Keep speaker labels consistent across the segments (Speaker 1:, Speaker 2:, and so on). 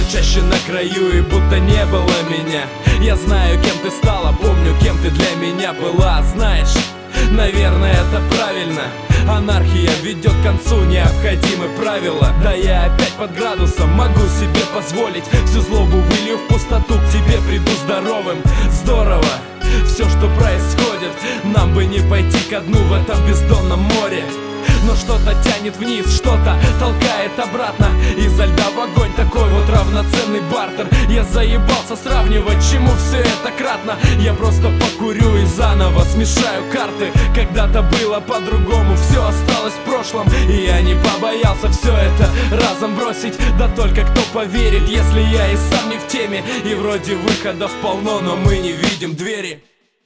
Speaker 1: чаще на краю, и будто не было меня. Я знаю, кем ты стала, помню, кем ты для меня была. Знаешь, наверное, это правильно. Анархия ведет к концу, необходимы правила. Да я опять под градусом, могу себе позволить. Всю злобу вылью в пустоту, к тебе приду здоровым. Здорово, все, что происходит, нам бы не пойти ко дну в этом бездонном море. Но что-то тянет вниз, что-то толкает обратно. Изо льда в огонь, такой вот равноценный бартер. Я заебался сравнивать, чему все это кратно. Я просто покурю и заново смешаю карты. Когда-то было по-другому, все осталось в прошлом. И я не побоялся все это разом бросить. Да только кто поверит, если я и сам не в теме. И вроде выходов полно, но мы не видим двери.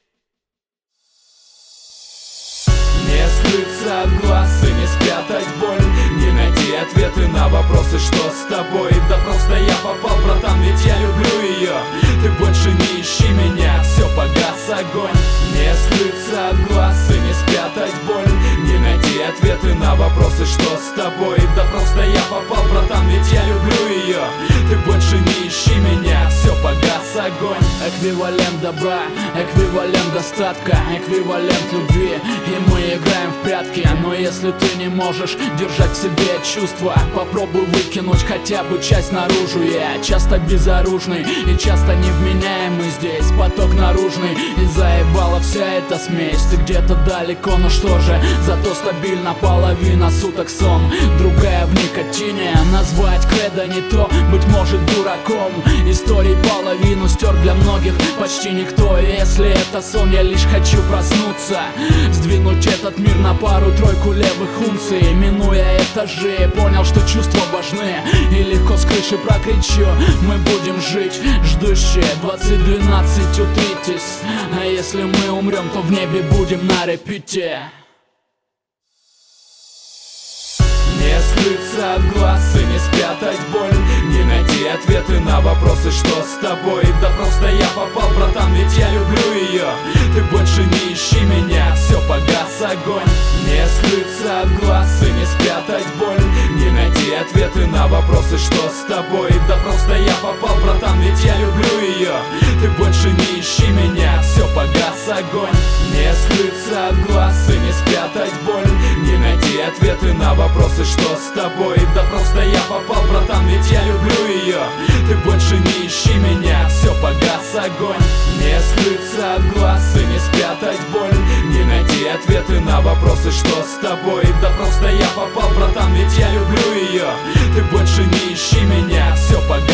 Speaker 1: Не скрыться от глаз и не спрятать боль, не найти ответы на вопросы, что с тобой. Да просто я попал, братан, ведь я люблю ее. Ты больше не ищи меня, все, погас огонь. Не скрыться от глаз и не спрятать боль, не найти ответы на вопросы, что с тобой. Да просто я попал, братан, ведь я люблю ее. Ты больше не ищи меня, все, погас огонь.
Speaker 2: Эквивалент добра, эквивалент достатка, эквивалент любви. И мы играем в прятки. Но если ты не можешь держать в себе чувства, попробуй выкинуть хотя бы часть наружу. Я часто безоружный и часто невменяемый. Здесь поток наружный, и заебала вся эта смесь. Ты где-то далеко, но что же, зато стабильно половина суток сон, другая в никотине. Назвать кредо не то, быть может дураком. Историй половину стер для многих почти никто. И если это сон, я лишь хочу проснуться, сдвинуть этот мир на пару-тройку левых унций. Минуя этажи, понял, что чувства важны, и легко с крыши прокричу: мы будем жить. Ждущие 2012 утритесь, а если мы умрем, то в небе будем на репите.
Speaker 1: Не скрыться от глаз и не спрятать боль, не найти ответы на вопросы, что с тобой. Да просто я попал, братан, ведь я люблю ее. Ты больше не ищи меня, все, погас огонь. Не скрыться от глаз и не спрятать боль, не найти ответы на вопросы, что с тобой. Да просто я попал, братан, ведь я люблю ее. Ты больше не ищи меня, все, погас огонь. Не скрыться от глаз и не спрятать боль, не найти ответы на вопросы, что с тобой. Да просто я попал, братан, ведь я люблю ее. Ты больше не ищи меня, все, погас огонь. Не скрыться от глаз и не спрятать боль, не найти ответы на вопросы, что с тобой. Да просто я попал, братан, ведь я люблю ее. Ты больше не ищи меня, все, погас.